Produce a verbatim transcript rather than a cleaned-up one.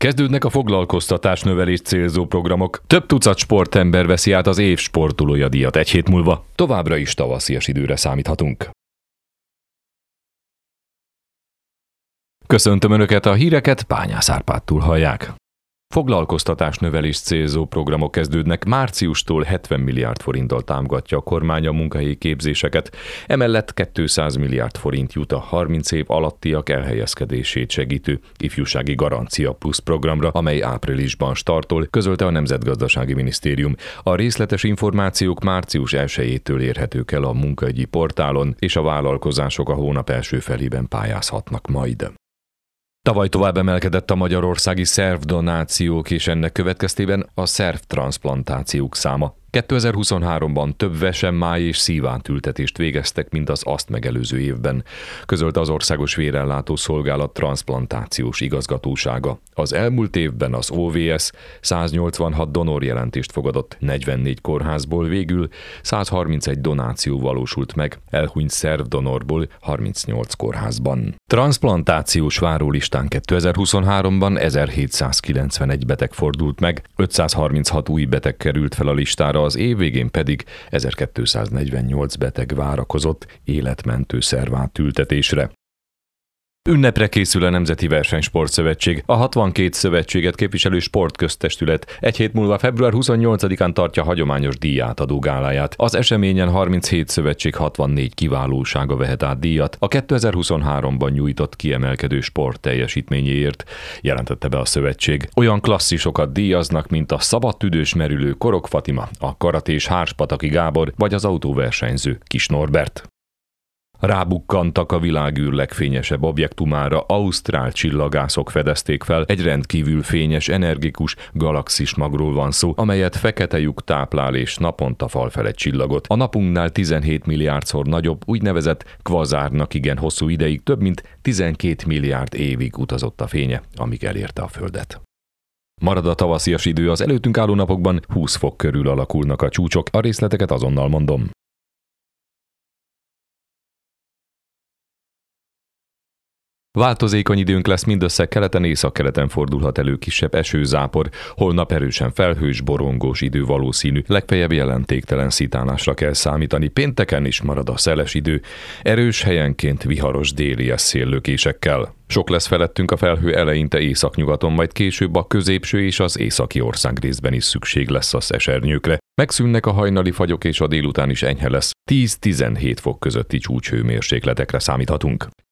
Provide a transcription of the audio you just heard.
Kezdődnek a foglalkoztatásnövelést célzó programok. Több tucat sportember veszi át az év sportolója díjat egy hét múlva. Továbbra is tavaszias időre számíthatunk. Köszöntöm Önöket, a híreket Pányász Árpádtól hallják. Foglalkoztatásnövelést célzó programok kezdődnek, márciustól hetven milliárd forinttal támogatja a kormány a munkahelyi képzéseket, emellett kétszáz milliárd forint jut a harminc év alattiak elhelyezkedését segítő ifjúsági garancia plusz programra, amely áprilisban startol, közölte a Nemzetgazdasági Minisztérium. A részletes információk március elsejétől érhetők el a munkaügyi portálon, és a vállalkozások a hónap első felében pályázhatnak majd. Tavaly tovább emelkedett a magyarországi szervdonációk, és ennek következtében a szervtranszplantációk száma. kétezer-huszonháromban több vese-, máj- és szívátültetést végeztek, mint az azt megelőző évben, közölte az Országos Vérellátó Szolgálat transzplantációs igazgatósága. Az elmúlt évben az o vé es száznyolcvanhat donorjelentést fogadott, negyvennégy kórházból végül százharmincegy donáció valósult meg, elhunyt szervdonorból harmincnyolc kórházban. Transzplantációs várólistán kétezer-huszonháromban ezerhétszázkilencvenegy beteg fordult meg, ötszázharminchat új beteg került fel a listára, az év végén pedig ezerkétszáznegyvennyolc beteg várakozott életmentő szervátültetésre. Ünnepre készül a Nemzeti Versenysportszövetség. A hatvankét szövetséget képviselő sportköztestület egy hét múlva február huszonnyolcadikán tartja hagyományos díjátadó gáláját. Az eseményen harminchét szövetség hatvannégy kiválósága vehet át díjat a kétezer-huszonháromban nyújtott kiemelkedő sport teljesítményéért, jelentette be a szövetség. Olyan klasszisokat díjaznak, mint a szabadtüdős merülő Korok Fatima, a karatés Hárspataki Gábor vagy az autóversenyző Kis Norbert. Rábukkantak a világűr legfényesebb objektumára, ausztrál csillagászok fedezték fel, egy rendkívül fényes, energikus galaxis magról van szó, amelyet fekete lyuk táplál és naponta fal fel egy csillagot. A napunknál tizenhét milliárdszor nagyobb, úgynevezett kvazárnak igen hosszú ideig, több mint tizenkét milliárd évig utazott a fénye, amíg elérte a Földet. Marad a tavaszias idő, az előttünk álló napokban húsz fok körül alakulnak a csúcsok, a részleteket azonnal mondom. Változékony időnk lesz, mindössze keleten, északkeleten fordulhat elő kisebb esőzápor, holnap erősen felhős, borongós idő valószínű, legfeljebb jelentéktelen szitálásra kell számítani, pénteken is marad a szeles idő, erős helyenként viharos déli széllökésekkel. Sok lesz felettünk a felhő, eleinte északnyugaton, majd később a középső és az északi országrészben is szükség lesz a esernyőkre. Megszűnnek a hajnali fagyok, és a délután is enyhe lesz, tíz-tizenhét fok közötti csúcshőmérsékletekre számíthatunk.